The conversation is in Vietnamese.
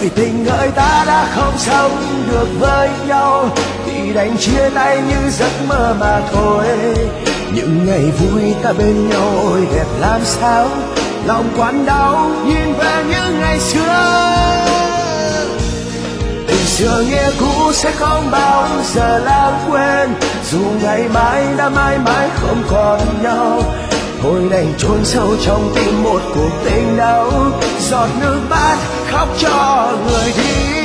bởi tình người ta đã không sống được với nhau thì đành chia tay như giấc mơ mà thôi. Những ngày vui ta bên nhau ôi đẹp làm sao, lòng quặn đau nhìn về những ngày xưa. Tình xưa nghĩa cũ sẽ không bao giờ lãng quên, dù ngày mai đã mãi mãi không còn nhau. Thôi đành chôn sâu trong tim một cuộc tình đau, giọt nước mắt khóc cho người đi.